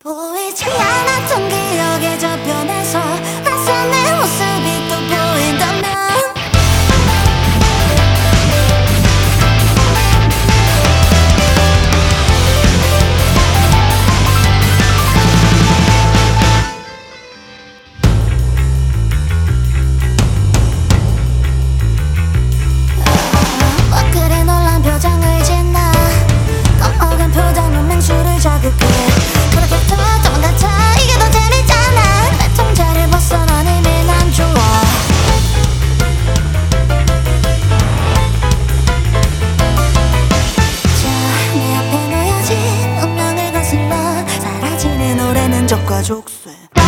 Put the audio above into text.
보이지 않았던 기억의 저편에서 낯선 내 모습이 또 보인다면 그래 놀란 표정을 짓나 겁먹은 표정은 맹수를 자극해 그렇게 더 도망가자 이게 더 재밌잖아 내 통제를 벗어난 이미 난 좋아 자, 내 앞에 놓여진 운명을 거슬러 사라지는 노래는 적과 족쇄